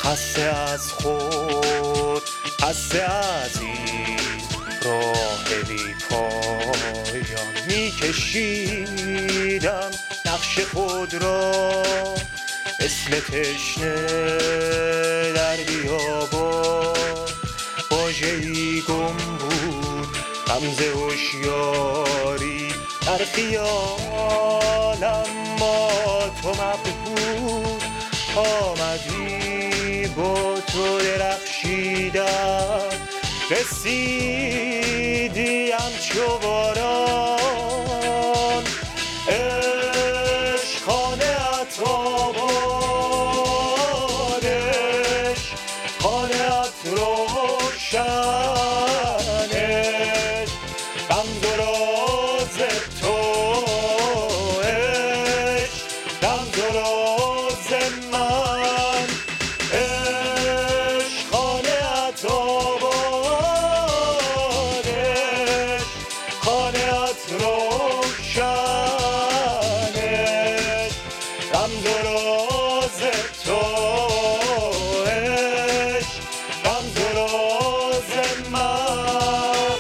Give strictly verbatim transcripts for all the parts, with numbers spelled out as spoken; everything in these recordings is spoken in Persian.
خسته از خود، خسته از این راه بی پایان. میکشیدم نقش خود را مثل تشنه در بیابان، واژه‌ای گم بود رمز هوشیاری در خیالم، ما تو مبهوت آمدی با تو درخشیدم، رسیدی همچو باران. عشق خانه‌ات آباد، عشق خانه‌ات روشن، عشق رمز و راز تو، عشق رمز و راز من. عشق خانه‌ات آباد، عشق خانه‌ات روشن، عشق رمز و راز تو، عشق رمز و راز من.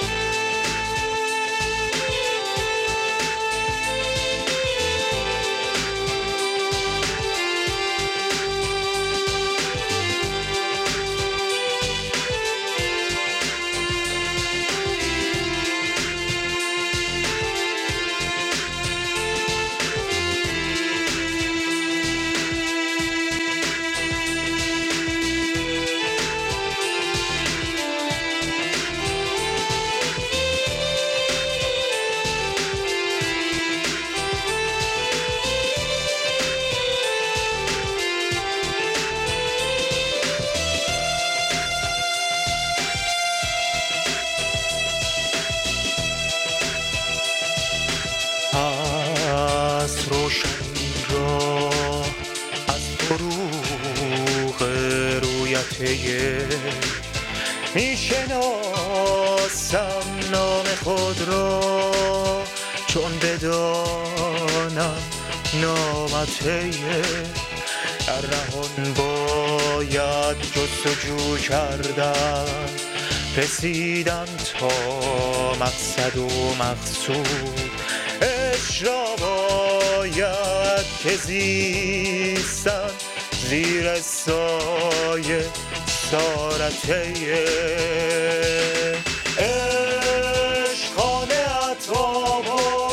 از روشنی را از فروغ رویته میشناسم نام خود را، چون بدانم نامته در نهان باید جستجو کردن. رسیدم تا مقصد و مقصود، عشق را باید که زیستن زیر سایه سارته. عشق خانه‌ات آباد،